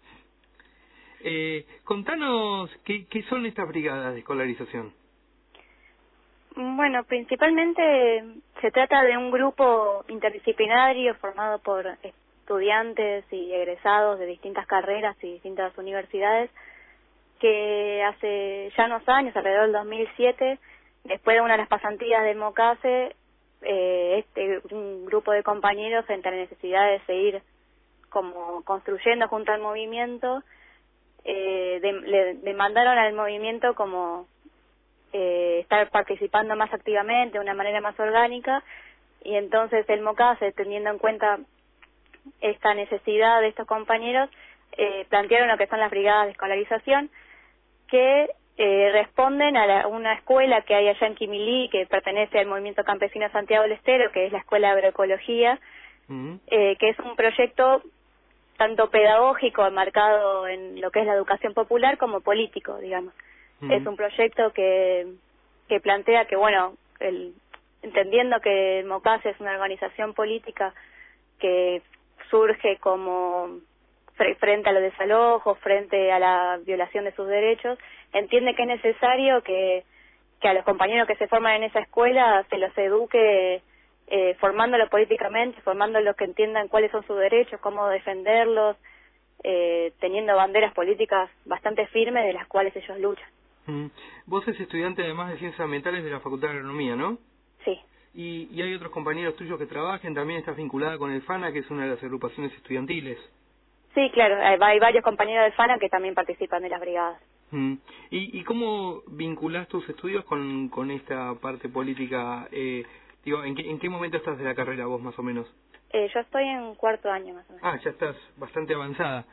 Contanos, ¿qué son estas brigadas de escolarización? Bueno, principalmente se trata de un grupo interdisciplinario formado por estudiantes y egresados de distintas carreras y distintas universidades que hace ya unos años, alrededor del 2007, después de una de las pasantías del MOCASE, un grupo de compañeros frente a la necesidad de seguir como construyendo junto al movimiento, le demandaron al movimiento como estar participando más activamente, de una manera más orgánica, y entonces el MOCASE, teniendo en cuenta esta necesidad de estos compañeros, plantearon lo que son las brigadas de escolarización, que responden a una escuela que hay allá en Quimilí, que pertenece al Movimiento Campesino Santiago del Estero, que es la Escuela de Agroecología, que es un proyecto tanto pedagógico, enmarcado en lo que es la educación popular, como político, digamos. Es un proyecto que plantea que, bueno, entendiendo que el MOCASE es una organización política que surge como frente a los desalojos, frente a la violación de sus derechos, entiende que es necesario que a los compañeros que se forman en esa escuela se los eduque formándolos políticamente, formándolos que entiendan cuáles son sus derechos, cómo defenderlos, teniendo banderas políticas bastante firmes de las cuales ellos luchan. Vos sos estudiante además de Ciencias Ambientales de la Facultad de Agronomía, ¿no? Sí. Y hay otros compañeros tuyos que trabajen, también estás vinculada con el FANA, que es una de las agrupaciones estudiantiles. Sí, claro, hay varios compañeros del FANA que también participan de las brigadas. ¿Y cómo vinculás tus estudios con esta parte política? ¿En qué momento estás de la carrera vos, más o menos? Yo estoy en cuarto año, más o menos. Ah, ya estás bastante avanzada.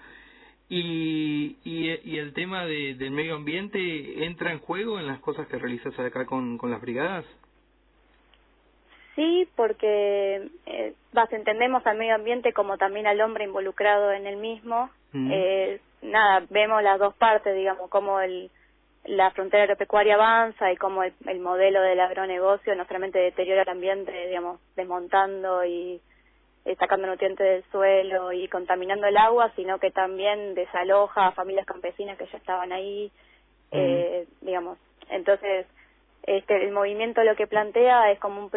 ¿Y el tema del medio ambiente entra en juego en las cosas que realizas acá con las brigadas? Sí, porque entendemos al medio ambiente como también al hombre involucrado en el mismo. Vemos las dos partes, digamos, cómo la frontera agropecuaria avanza y cómo el modelo del agronegocio no solamente deteriora el ambiente, digamos, desmontando y sacando nutrientes del suelo y contaminando el agua, sino que también desaloja a familias campesinas que ya estaban ahí, digamos. Entonces, el movimiento lo que plantea es como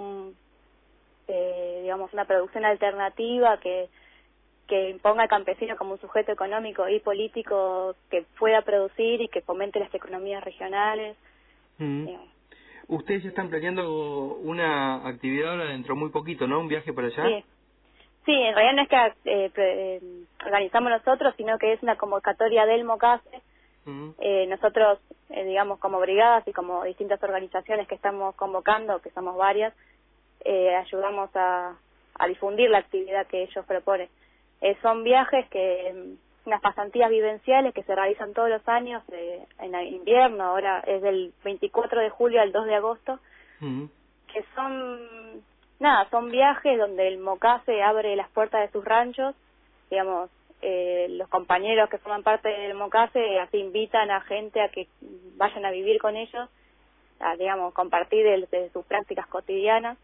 digamos, una producción alternativa que imponga al campesino como un sujeto económico y político que pueda producir y que fomente las economías regionales. Ustedes ya están planeando una actividad ahora dentro muy poquito, ¿no? Un viaje para allá. Sí, en realidad no es que organizamos nosotros, sino que es una convocatoria del MOCASE. Nosotros, digamos, como brigadas y como distintas organizaciones que estamos convocando, que somos varias, ayudamos a difundir la actividad que ellos proponen. Son viajes unas pasantías vivenciales que se realizan todos los años en el invierno, ahora es del 24 de julio al 2 de agosto, que son viajes donde el MOCASE abre las puertas de sus ranchos, digamos, los compañeros que forman parte del MOCASE así invitan a gente a que vayan a vivir con ellos, a, digamos, compartir de sus prácticas cotidianas,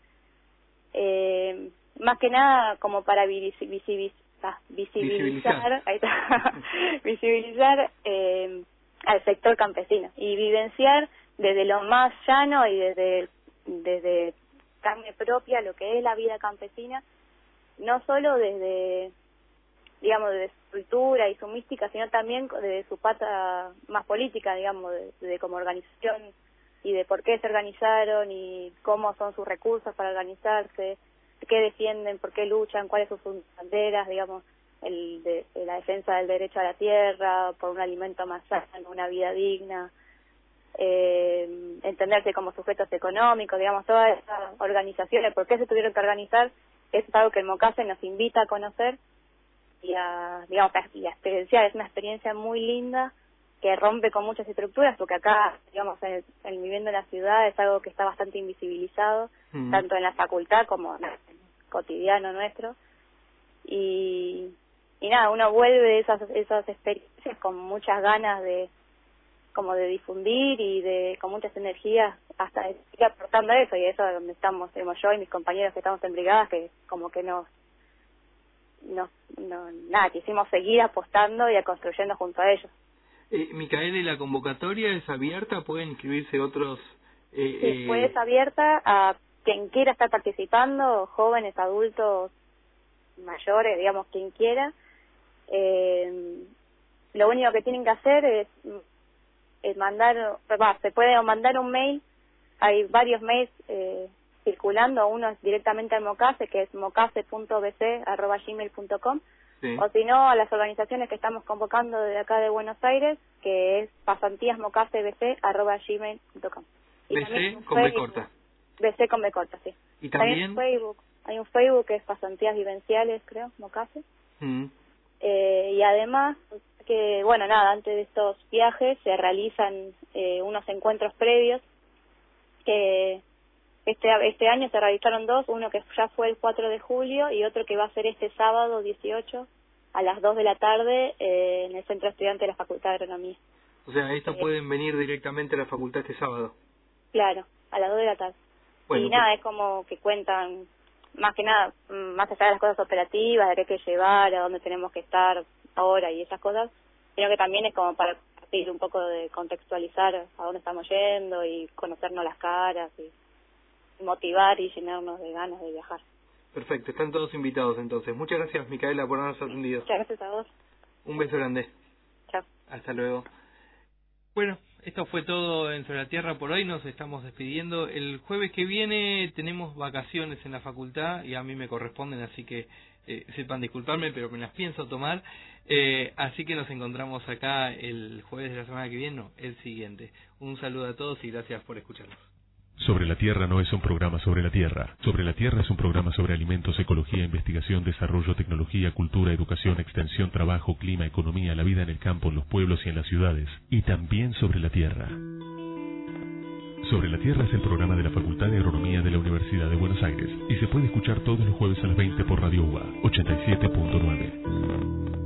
más que nada como para visibilizar ahí está, visibilizar al sector campesino y vivenciar desde lo más llano y desde carne propia lo que es la vida campesina, no solo desde, digamos, desde su cultura y su mística, sino también desde su pata más política, digamos, de como organización y de por qué se organizaron y cómo son sus recursos para organizarse, qué defienden, por qué luchan, cuáles son sus banderas, digamos, la defensa del derecho a la tierra, por un alimento más sano, una vida digna, entenderse como sujetos económicos, digamos, todas esas organizaciones, por qué se tuvieron que organizar, eso es algo que el MOCASE nos invita a conocer digamos, y a experienciar. Es una experiencia muy linda que rompe con muchas estructuras, porque acá, digamos, el viviendo en la ciudad es algo que está bastante invisibilizado, tanto en la facultad como en el cotidiano nuestro. Y nada, uno vuelve de esas experiencias con muchas ganas de difundir y con muchas energías, hasta de ir aportando eso, y eso es donde estamos, yo y mis compañeros que estamos en brigadas, que como que quisimos seguir apostando y construyendo junto a ellos. Micaela, ¿y la convocatoria es abierta? ¿Pueden inscribirse otros? Después es abierta a quien quiera estar participando, jóvenes, adultos, mayores, digamos, quien quiera. Lo único que tienen que hacer es se puede mandar un mail. Hay varios mails circulando, uno es directamente al Mocase, que es mocase.bc@gmail.com, sí. O si no, a las organizaciones que estamos convocando desde acá de Buenos Aires, que es pasantíasmocasebc@gmail.com. BC con B corta. BC con B corta, sí. Y también hay un Facebook que es Pasantías Vivenciales, creo, Mocase. Y además, que bueno, nada, antes de estos viajes se realizan unos encuentros previos, que este año se realizaron dos, uno que ya fue el 4 de julio y otro que va a ser este sábado 18 a las 2 de la tarde en el Centro Estudiante de la Facultad de Agronomía. O sea, estos pueden venir directamente a la facultad este sábado. Claro, a las 2 de la tarde. Bueno, y nada, es como que cuentan, más que nada, más allá de las cosas operativas, de qué hay que llevar, a dónde tenemos que estar ahora y esas cosas, sino que también es como para compartir un poco, de contextualizar a dónde estamos yendo y conocernos las caras y motivar y llenarnos de ganas de viajar. Perfecto, están todos invitados entonces. Muchas gracias, Micaela, por habernos atendido. Muchas gracias a vos. Un beso grande. Chao. Hasta luego. Bueno, esto fue todo en Sobre la Tierra por hoy. Nos estamos despidiendo. El jueves que viene tenemos vacaciones en la facultad y a mí me corresponden, así que sepan disculparme, pero me las pienso tomar. Así que nos encontramos acá el jueves de la semana que viene, no, el siguiente. Un saludo a todos y gracias por escucharnos. Sobre la Tierra no es un programa sobre la Tierra. Sobre la Tierra es un programa sobre alimentos, ecología, investigación, desarrollo, tecnología, cultura, educación, extensión, trabajo, clima, economía, la vida en el campo, en los pueblos y en las ciudades. Y también sobre la Tierra. Sobre la Tierra es el programa de la Facultad de Agronomía de la Universidad de Buenos Aires y se puede escuchar todos los jueves a las 20 por Radio UBA 87.9.